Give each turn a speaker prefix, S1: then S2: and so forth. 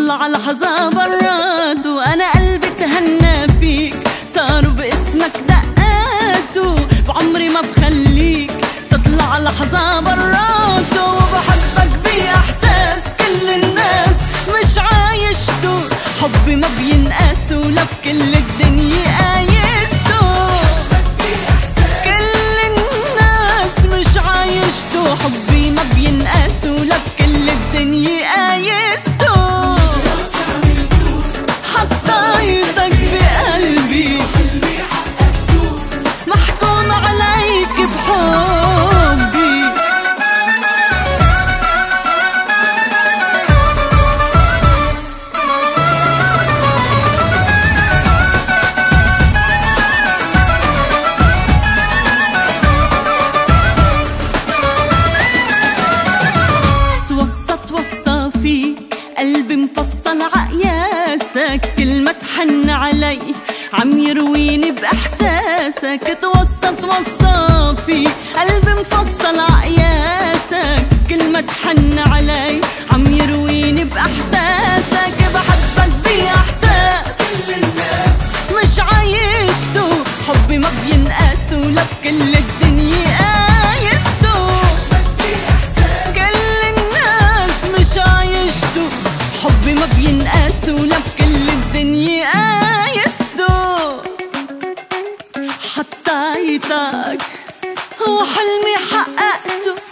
S1: تطلع لحظة برات وأنا قلبي تهنى فيك، صاروا باسمك دقاته وعمري ما بخليك تطلع لحظة برات. وبحبك بإحساس كل الناس مش عايشته، حبي ما بينقاس ولا بكل الدنيا قايسته. كل الناس مش عايشته، حبي ما بينقاس ولا بكل الدنيا قايسته. حطيتك بقلبي محكوم عليك بحبي. توصى فيك قلبي مفصل عقياسك، كل ما تحن علي عم يرويني بإحساسك. توصى فيك قلبي مفصل عقياسك، كل ما تحن علي عم يرويني بإحساسك. بحبك بإحساس كل الناس مش عايشته، حبي ما بينقاس ولا بكل الدنيا قايسته. حبي ما بينقاس ولا بكل الدنيا قايسته. حطيتك وحلمي حققته،